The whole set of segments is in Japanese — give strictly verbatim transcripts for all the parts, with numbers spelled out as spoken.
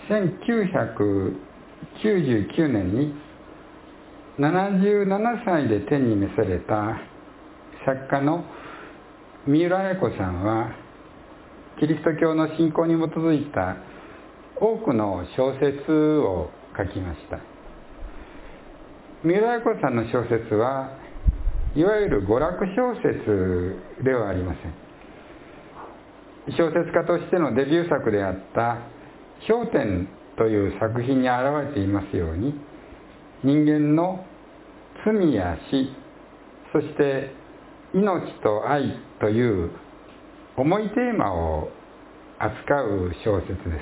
せんきゅうひゃくきゅうじゅうきゅうねんにななじゅうななさいで天に召された作家の三浦綾子さんは、キリスト教の信仰に基づいた多くの小説を書きました。三浦綾子さんの小説はいわゆる娯楽小説ではありません。小説家としてのデビュー作であった「氷点」という作品に表れていますように、人間の罪や死、そして命と愛という重いテーマを扱う小説です。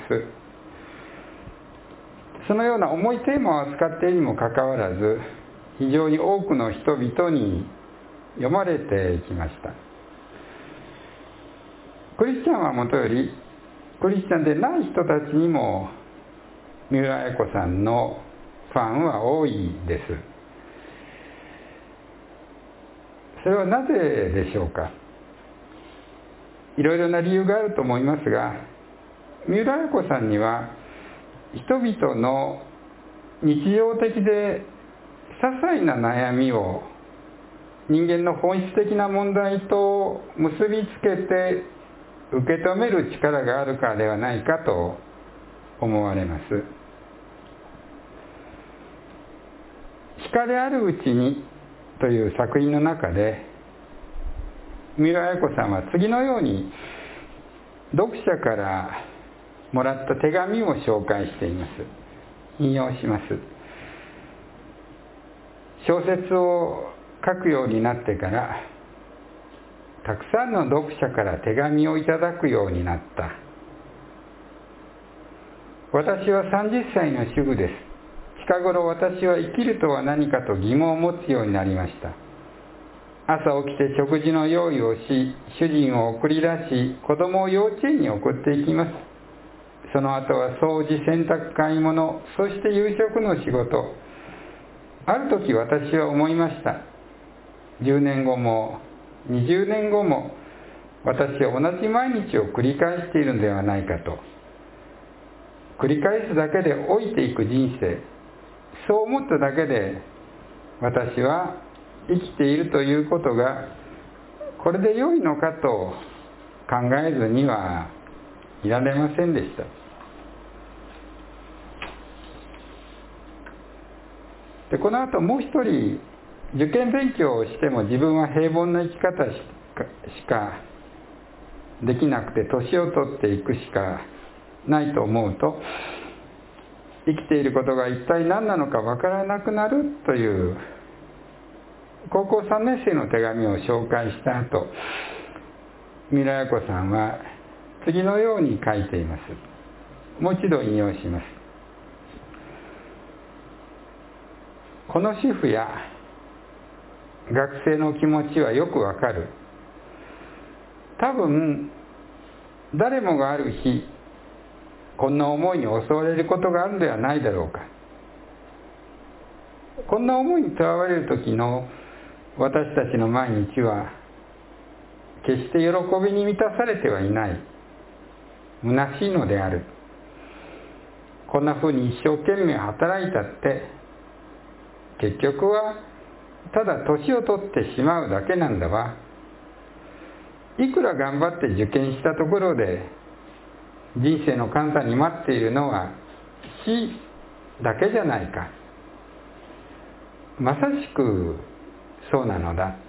そのような重いテーマを扱っているにもかかわらず、非常に多くの人々に読まれていきました。クリスチャンはもとより、クリスチャンでない人たちにも三浦綾子さんのファンは多いです。それはなぜでしょうか。いろいろな理由があると思いますが、三浦綾子さんには人々の日常的で些細な悩みを人間の本質的な問題と結びつけて受け止める力があるからではないかと思われます。光あるうちにという作品の中で、三浦綾子さんは次のように読者からもらった手紙を紹介しています。引用します。小説を書くようになってから、たくさんの読者から手紙をいただくようになった。私はさんじゅっさいの主婦です。近頃私は生きるとは何かと疑問を持つようになりました。朝起きて食事の用意をし、主人を送り出し、子供を幼稚園に送っていきます。その後は掃除、洗濯、買い物、そして夕食の仕事。ある時私は思いました。じゅうねんごもにじゅうねんごも私は同じ毎日を繰り返しているのではないかと。繰り返すだけで老いていく人生、そう思っただけで私は生きているということがこれで良いのかと考えずにはいられませんでした。でこの後もう一人、受験勉強をしても自分は平凡な生き方しか、しかできなくて年を取っていくしかないと思うと、生きていることが一体何なのかわからなくなるという高校さんねん生の手紙を紹介した後、三浦綾子さんは次のように書いています。もう一度引用します。この主婦や学生の気持ちはよくわかる。多分誰もがある日こんな思いに襲われることがあるのではないだろうか。こんな思いにとらわれる時の私たちの毎日は決して喜びに満たされてはいない。虚しいのである。こんなふうに一生懸命働いたって結局はただ年を取ってしまうだけなんだわ。いくら頑張って受験したところで人生の簡単に待っているのは死だけじゃないか。まさしくそうなのだ。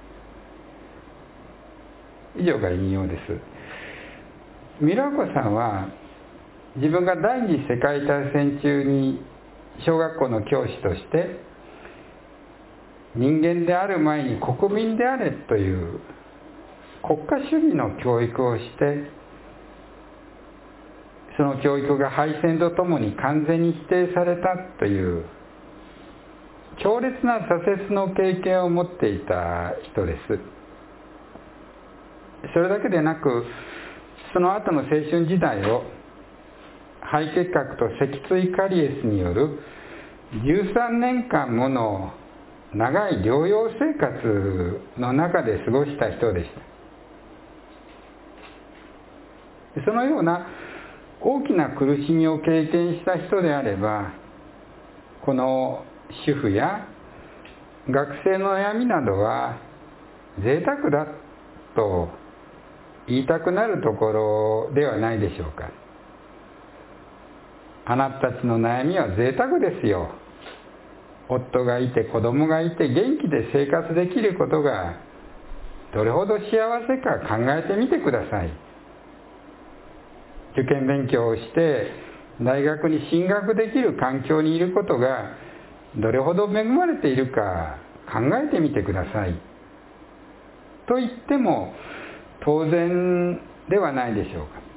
以上が引用です。三浦綾子さんは自分が第二次世界大戦中に小学校の教師として人間である前に国民であれという国家主義の教育をして、その教育が敗戦とともに完全に否定されたという強烈な挫折の経験を持っていた人です。それだけでなく、その後の青春時代を肺結核と脊椎カリエスによるじゅうさんねんかんもの長い療養生活の中で過ごした人でした。そのような大きな苦しみを経験した人であれば、この主婦や学生の悩みなどは贅沢だと言いたくなるところではないでしょうか。あなたたちの悩みは贅沢ですよ。夫がいて子供がいて元気で生活できることがどれほど幸せか考えてみてください。受験勉強をして大学に進学できる環境にいることがどれほど恵まれているか考えてみてください。と言っても当然ではないでしょうか。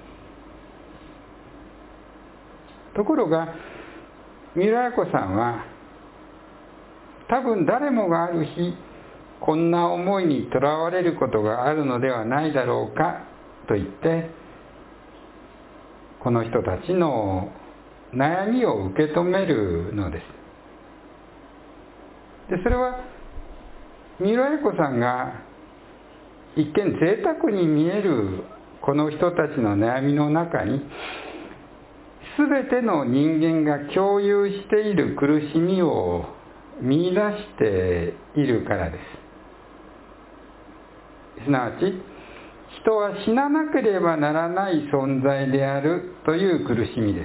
ところが三浦綾子さんは、多分誰もがある日こんな思いにとらわれることがあるのではないだろうかと言って、この人たちの悩みを受け止めるのです。でそれは三浦綾子さんが一見贅沢に見えるこの人たちの悩みの中に、すべての人間が共有している苦しみを見出しているからです。すなわち、人は死ななければならない存在であるという苦しみです。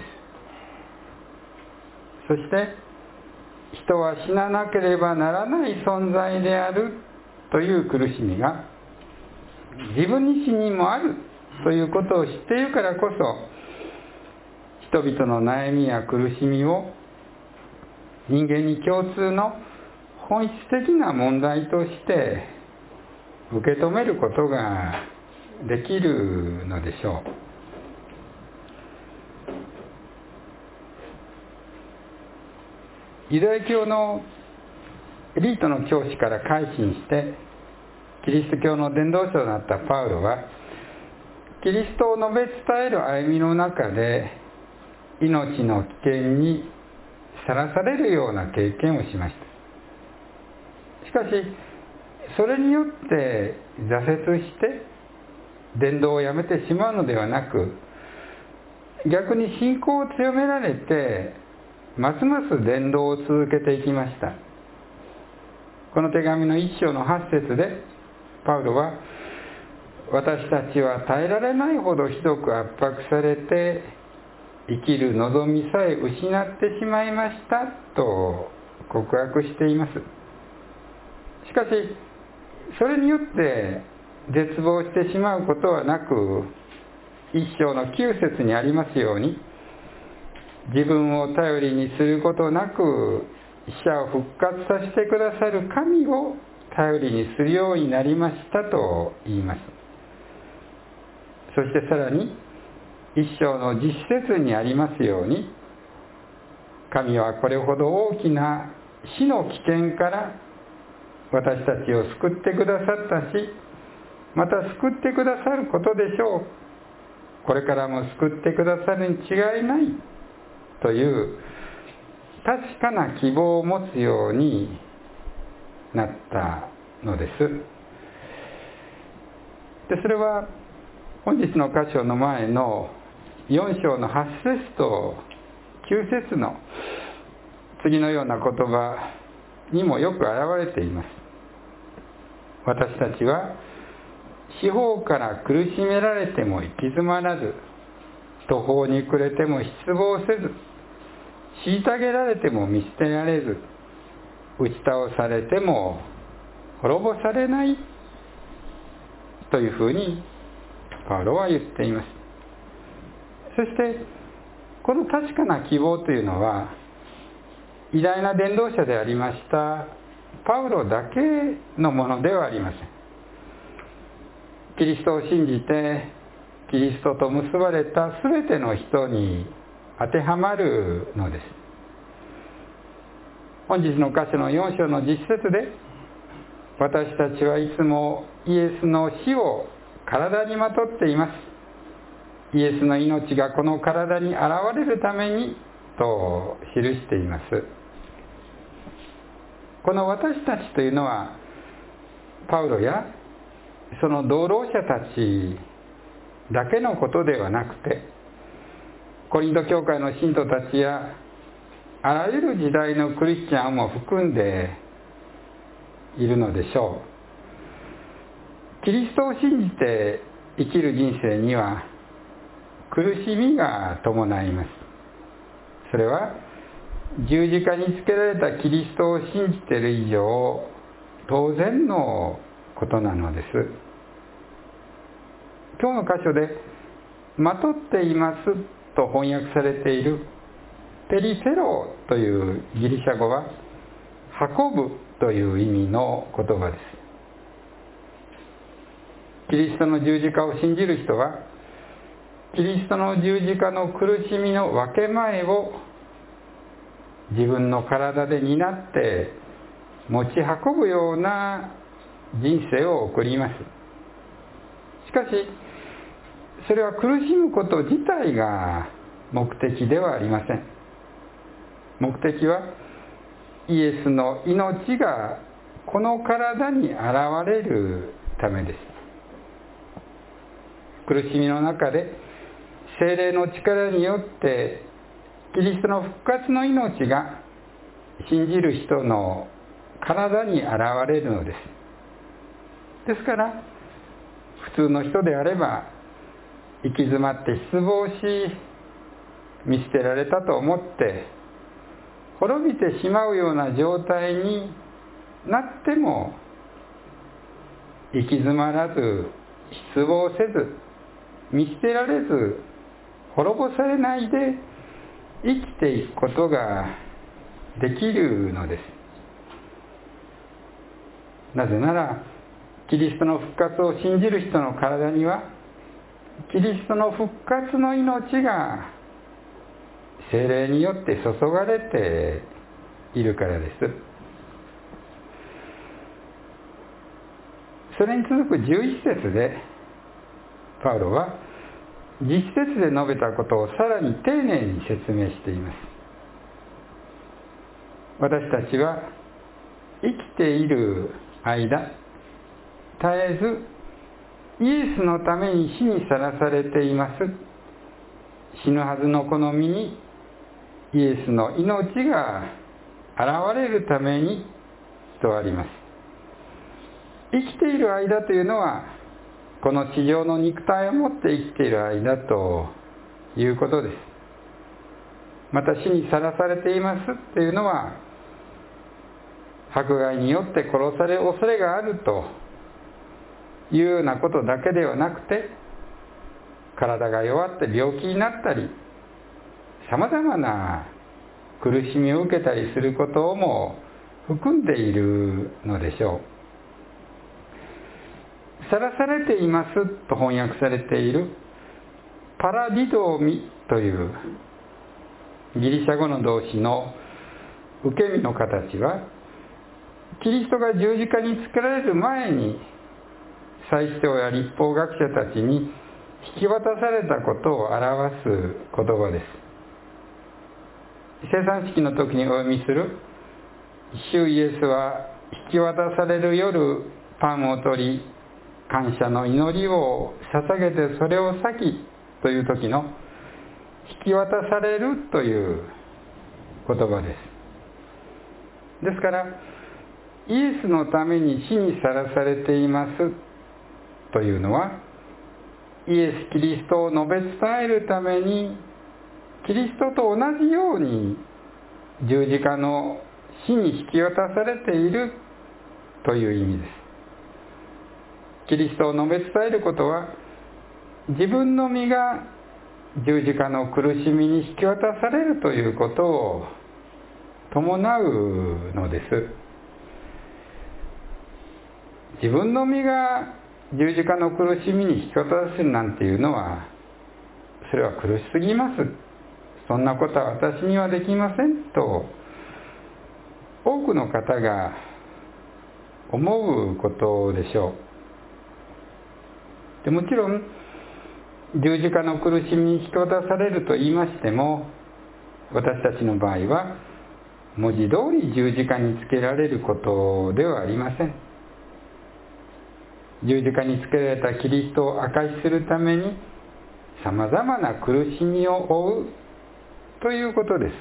そして、人は死ななければならない存在であるという苦しみが、自分自身にもあるということを知っているからこそ、人々の悩みや苦しみを人間に共通の本質的な問題として受け止めることができるのでしょう。ユダヤ教のエリートの教師から改心してキリスト教の伝道者となったパウロは、キリストを述べ伝える歩みの中で命の危険にさらされるような経験をしました。しかしそれによって挫折して伝道をやめてしまうのではなく、逆に信仰を強められてますます伝道を続けていきました。この手紙の一章の八節でパウロは、私たちは耐えられないほどひどく圧迫されて生きる望みさえ失ってしまいましたと告白しています。しかしそれによって絶望してしまうことはなく、一章の九節にありますように、自分を頼りにすることなく死者を復活させてくださる神を頼りにするようになりましたと言います。そしてさらに一章の実節にありますように、神はこれほど大きな死の危険から私たちを救ってくださったし、また救ってくださることでしょう。これからも救ってくださるに違いないという確かな希望を持つようになったのです。でそれは本日の箇所の前のよん章のはち節ときゅう節の次のような言葉にもよく表れています。私たちは四方から苦しめられても行き詰まらず、途方に暮れても失望せず、虐げられても見捨てられず、打ち倒されても滅ぼされないというふうにパウロは言っています。そしてこの確かな希望というのは、偉大な伝道者でありましたパウロだけのものではありません。キリストを信じてキリストと結ばれたすべての人に当てはまるのです。本日の箇所のよん章の実節で、私たちはいつもイエスの死を体にまとっています。イエスの命がこの体に現れるためにと記しています。この私たちというのは、パウロやその同労者たちだけのことではなくて、 コリント教会の信徒たちやあらゆる時代のクリスチャンも含んでいるのでしょう。キリストを信じて生きる人生には苦しみが伴います。それは十字架につけられたキリストを信じている以上当然のことなのです。今日の箇所でまとっていますと翻訳されているペリフェロというギリシャ語は運ぶという意味の言葉です。キリストの十字架を信じる人はキリストの十字架の苦しみの分け前を自分の体で担って持ち運ぶような人生を送ります。しかしそれは苦しむこと自体が目的ではありません。目的はイエスの命がこの体に現れるためです。苦しみの中で聖霊の力によってキリストの復活の命が信じる人の体に現れるのです。ですから普通の人であれば行き詰まって失望し見捨てられたと思って滅びてしまうような状態になっても行き詰まらず失望せず見捨てられず滅ぼされないで生きていくことができるのです。なぜならキリストの復活を信じる人の体にはキリストの復活の命が聖霊によって注がれているからです。それに続くじゅういち節でパウロは実節で述べたことをさらに丁寧に説明しています。私たちは生きている間絶えずイエスのために死にさらされています。死ぬはずのこの身にイエスの命が現れるためにとあります。生きている間というのはこの地上の肉体を持って生きている間ということです。また死にさらされていますというのは迫害によって殺される恐れがあるというようなことだけではなくて体が弱って病気になったりさまざまな苦しみを受けたりすることも含んでいるのでしょう。さらされていますと翻訳されているパラディドーミというギリシャ語の動詞の受け身の形はキリストが十字架につけられる前に祭司長や律法学者たちに引き渡されたことを表す言葉です。聖餐式の時にお読みする主イエスは引き渡される夜パンを取り感謝の祈りを捧げてそれを裂きという時の引き渡されるという言葉です。ですからイエスのために死にさらされていますというのはイエス・キリストを述べ伝えるためにキリストと同じように十字架の死に引き渡されているという意味です。キリストを述べ伝えることは自分の身が十字架の苦しみに引き渡されるということを伴うのです。自分の身が十字架の苦しみに引き渡せるなんていうのはそれは苦しすぎます。そんなことは私にはできませんと多くの方が思うことでしょう。でもちろん十字架の苦しみに引き渡されると言いましても私たちの場合は文字通り十字架につけられることではありません。十字架につけられたキリストを証しするためにさまざまな苦しみを負うということです。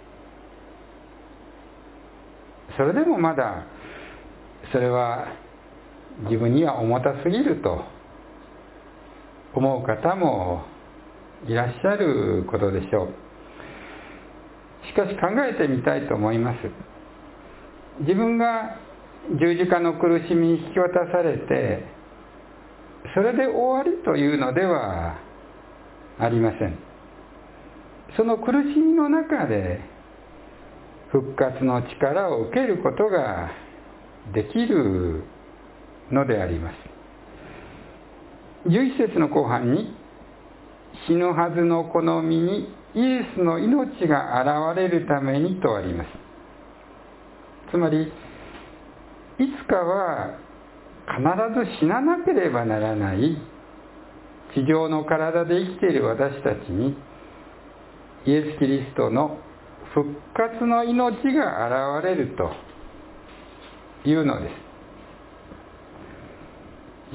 それでもまだそれは自分には重たすぎると思う方もいらっしゃることでしょう。しかし考えてみたいと思います。自分が十字架の苦しみに引き渡されて、それで終わりというのではありません。その苦しみの中で復活の力を受けることができるのであります。じゅういっ節の後半に、死ぬはずの好みにイエスの命が現れるためにとあります。つまり、いつかは必ず死ななければならない地上の体で生きている私たちに、イエス・キリストの復活の命が現れるというのです。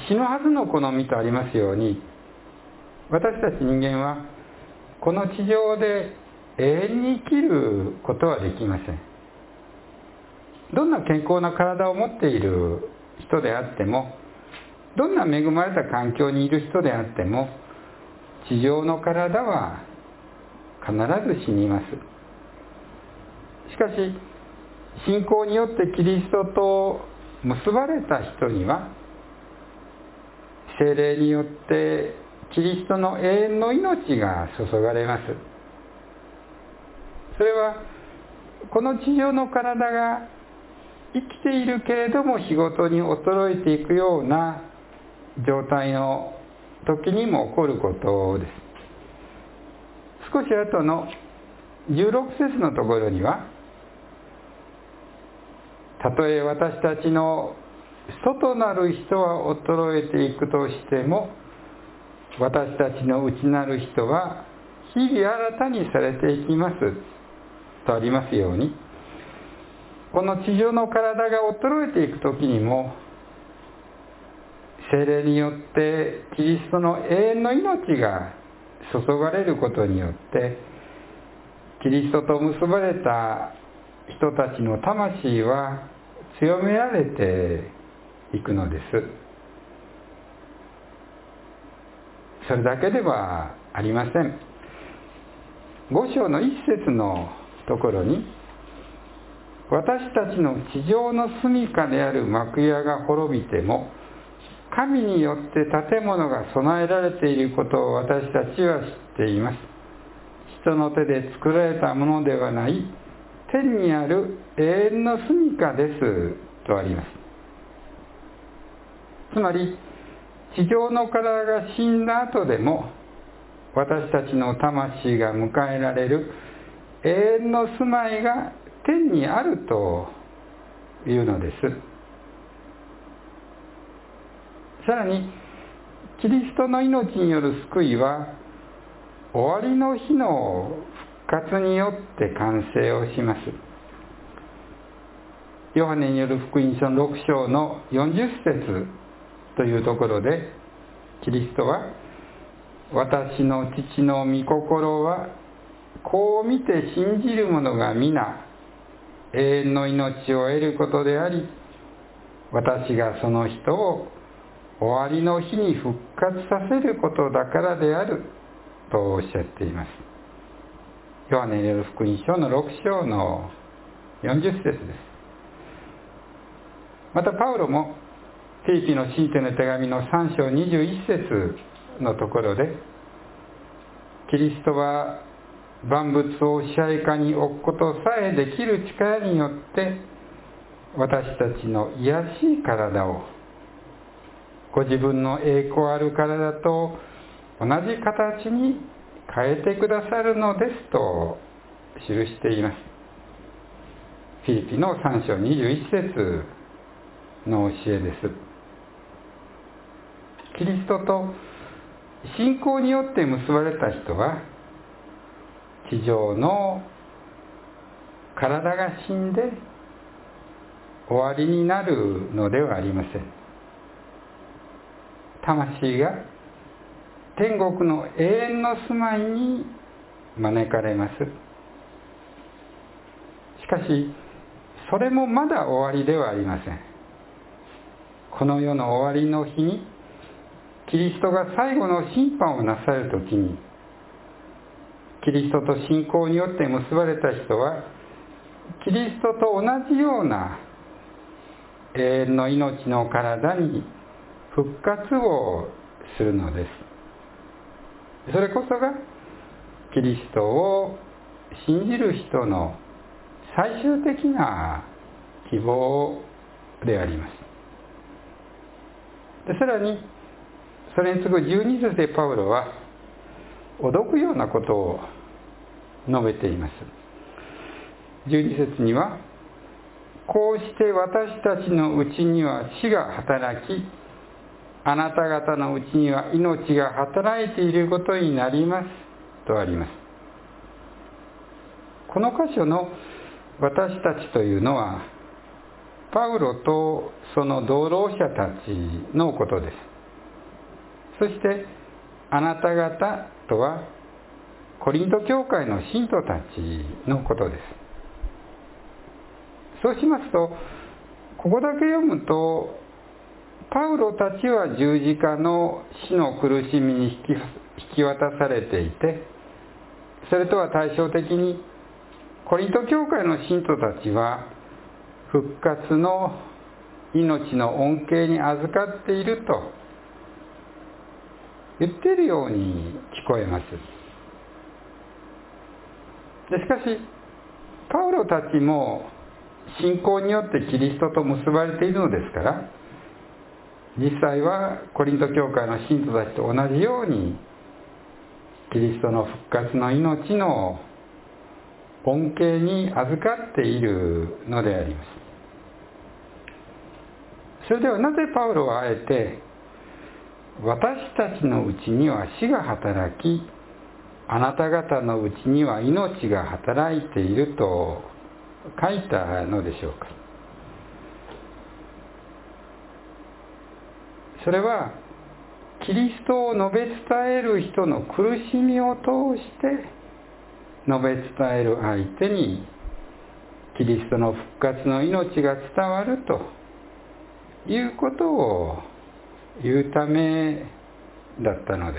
死ぬはずの好みとありますように、私たち人間はこの地上で永遠に生きることはできません。どんな健康な体を持っている人であっても、どんな恵まれた環境にいる人であっても、地上の体は必ず死にます。しかし、信仰によってキリストと結ばれた人には、聖霊によってキリストの永遠の命が注がれます。それは、この地上の体が生きているけれども日ごとに衰えていくような状態の時にも起こることです。少し後のじゅうろく節のところには、たとえ私たちの外なる人は衰えていくとしても、私たちの内なる人は日々新たにされていきますとありますように、この地上の体が衰えていく時にも、聖霊によってキリストの永遠の命が注がれることによって、キリストと結ばれた人たちの魂は強められていくのです。それだけではありません。ご章の一節のところに、私たちの地上の住処である幕屋が滅びても、神によって建物が備えられていることを私たちは知っています。人の手で作られたものではない天にある永遠の住処ですとあります。つまり、地上の体が死んだ後でも、私たちの魂が迎えられる永遠の住まいが天にあるというのです。さらに、キリストの命による救いは、終わりの日の復活によって完成をします。ヨハネによる福音書のろく章のよんじゅっ節というところで、キリストは、私の父の御心は、こう見て信じる者が皆、永遠の命を得ることであり、私がその人を終わりの日に復活させることだからであるとおっしゃっています。ヨハネによる福音書のろく章のよんじゅっ節です。またパウロもフィリピの信徒の手紙のさん章にじゅういち節のところで、キリストは万物を支配下に置くことさえできる力によって私たちの癒しい体をご自分の栄光ある体と同じ形に変えてくださるのですと記しています。フィリピのさん章にじゅういち節の教えです。キリストと信仰によって結ばれた人は、地上の体が死んで終わりになるのではありません。魂が天国の永遠の住まいに招かれます。しかしそれもまだ終わりではありません。この世の終わりの日にキリストが最後の審判をなされるときに、キリストと信仰によって結ばれた人はキリストと同じような永遠の命の体に復活をするのです。それこそがキリストを信じる人の最終的な希望であります。でさらにそれに次ぐじゅうに節でパウロは脅くようなことを述べています。じゅうに節には、こうして私たちのうちには死が働き、あなた方のうちには命が働いていることになりますとあります。この箇所の私たちというのはパウロとその同労者たちのことです。そしてあなた方とはコリント教会の信徒たちのことです。そうしますと、ここだけ読むとパウロたちは十字架の死の苦しみに引き、引き渡されていて、それとは対照的にコリント教会の信徒たちは復活の命の恩恵に預かっていると言っているように聞こえます。でしかしパウロたちも信仰によってキリストと結ばれているのですから、実際はコリント教会の信徒たちと同じようにキリストの復活の命の恩恵に預かっているのであります。それではなぜパウロはあえて私たちのうちには死が働き、あなた方のうちには命が働いていると書いたのでしょうか。それはキリストを述べ伝える人の苦しみを通して述べ伝える相手にキリストの復活の命が伝わるということを言うためだったのです。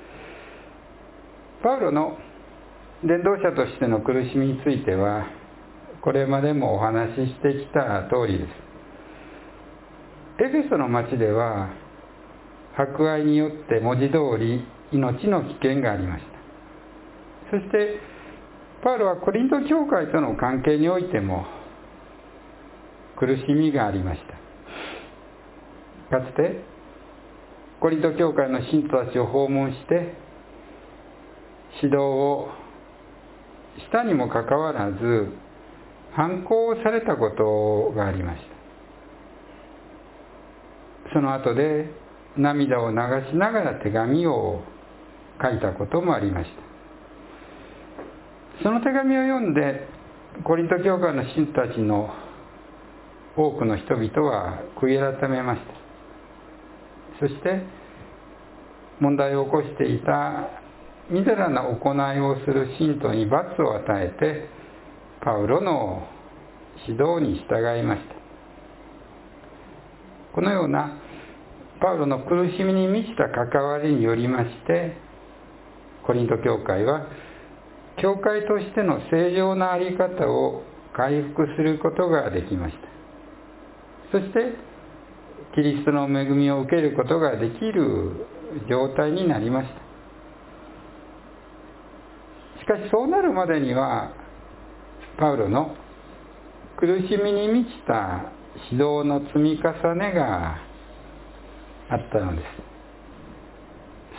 パウロの伝道者としての苦しみについてはこれまでもお話ししてきた通りです。エフェソの町では迫害によって文字通り命の危険がありました。そしてパウロはコリント教会との関係においても苦しみがありました。かつてコリント教会の信徒たちを訪問して指導をしたにもかかわらず反抗されたことがありました。その後で涙を流しながら手紙を書いたこともありました。その手紙を読んでコリント教会の信徒たちの多くの人々は悔い改めました。そして問題を起こしていたみだらな行いをする信徒に罰を与えてパウロの指導に従いました。このようなパウロの苦しみに満ちた関わりによりましてコリント教会は教会としての正常な在り方を回復することができました。そしてキリストの恵みを受けることができる状態になりました。しかしそうなるまでにはパウロの苦しみに満ちた指導の積み重ねがあったのです。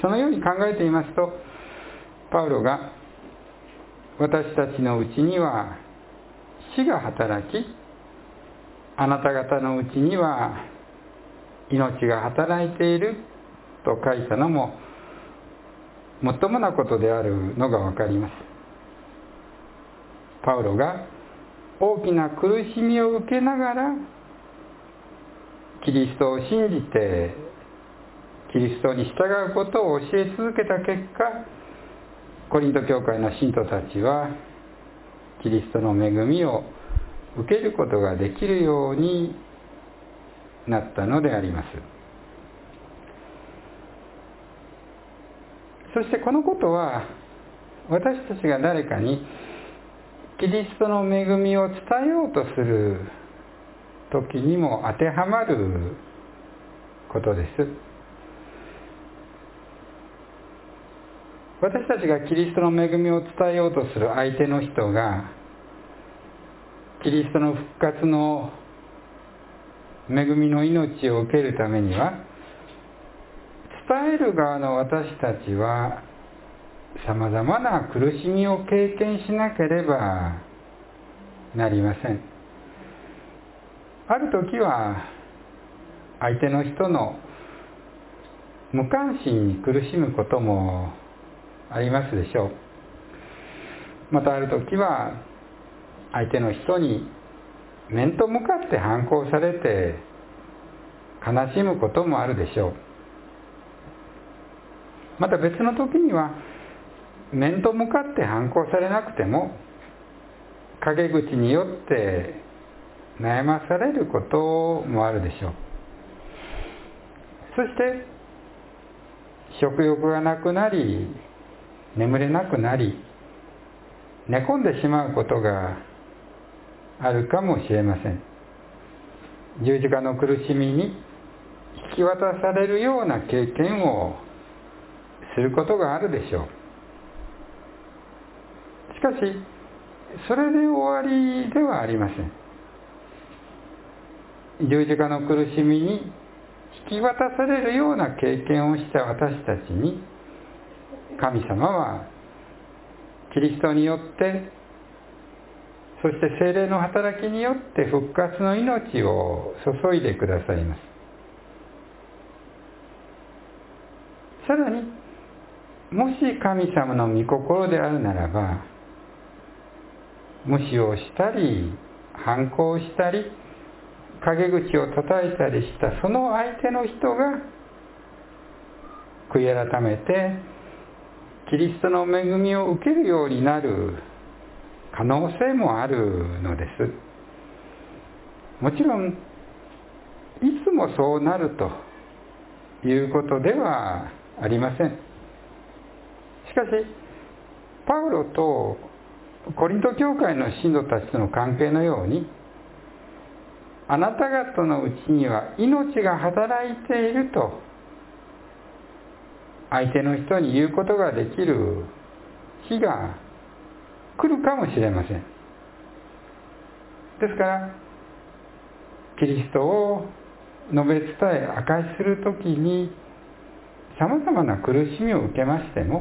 そのように考えていますと、パウロが私たちのうちには死が働き、あなた方のうちには命が働いていると書いたのももっともなことであるのがわかります。パウロが大きな苦しみを受けながらキリストを信じてキリストに従うことを教え続けた結果、コリント教会の信徒たちはキリストの恵みを受けることができるようになったのであります。そしてこのことは、私たちが誰かにキリストの恵みを伝えようとする時にも当てはまることです。私たちがキリストの恵みを伝えようとする相手の人がキリストの復活の恵みの命を受けるためには、伝える側の私たちはさまざまな苦しみを経験しなければなりません。ある時は相手の人の無関心に苦しむこともありますでしょう。またある時は相手の人に面と向かって反抗されて悲しむこともあるでしょう。また別の時には面と向かって反抗されなくても陰口によって悩まされることもあるでしょう。そして食欲がなくなり眠れなくなり寝込んでしまうことがあるかもしれません。十字架の苦しみに引き渡されるような経験をすることがあるでしょう。しかしそれで終わりではありません。十字架の苦しみに引き渡されるような経験をした私たちに、神様はキリストによってそして聖霊の働きによって復活の命を注いでくださいます。さらにもし神様の御心であるならば、無視をしたり反抗したり陰口を叩いたりしたその相手の人が悔い改めてキリストの恵みを受けるようになる可能性もあるのです。もちろんいつもそうなるということではありません。しかしパウロとコリント教会の信徒たちとの関係のように、あなた方のうちには命が働いていると相手の人に言うことができる日が来るかもしれません。ですからキリストを述べ伝え証しするときにさまざまな苦しみを受けましても、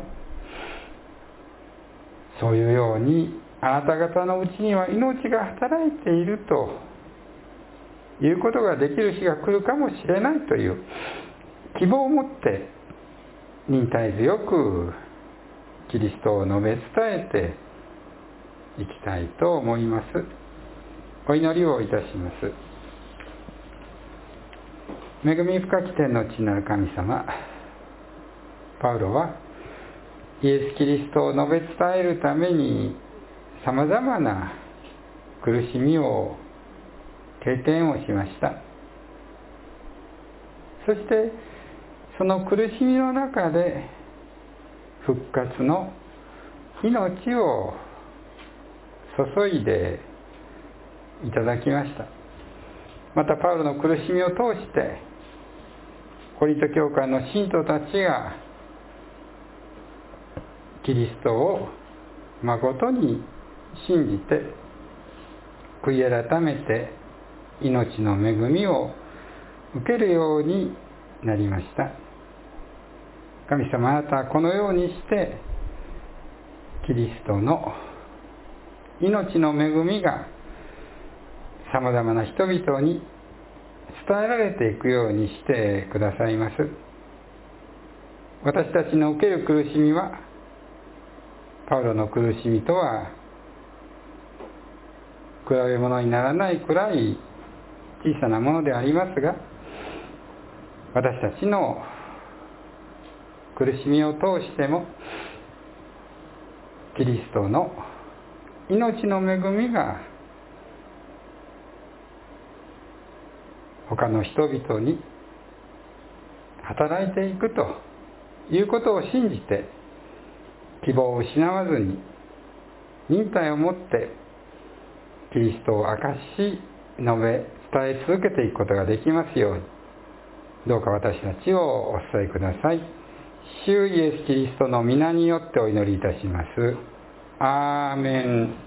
そういうようにあなた方のうちには命が働いているということができる日が来るかもしれないという希望を持って忍耐強くキリストを述べ伝えていきたいと思います。お祈りをいたします。恵み深き天の父なる神様、パウロはイエス・キリストを述べ伝えるためにさまざまな苦しみを経験をしました。そしてその苦しみの中で復活の命を注いでいただきました。またパウロの苦しみを通してコリント教会の信徒たちがキリストを誠に信じて悔い改めて命の恵みを受けるようになりました。神様、あなたはこのようにしてキリストの命の恵みがさまざまな人々に伝えられていくようにしてくださいます。私たちの受ける苦しみはパウロの苦しみとは比べ物にならないくらい小さなものでありますが、私たちの苦しみを通してもキリストの命の恵みが他の人々に働いていくということを信じて、希望を失わずに忍耐を持ってキリストを明かし述べ伝え続けていくことができますように、どうか私たちをお伝えください。主イエスキリストの皆によってお祈りいたします。アーメン。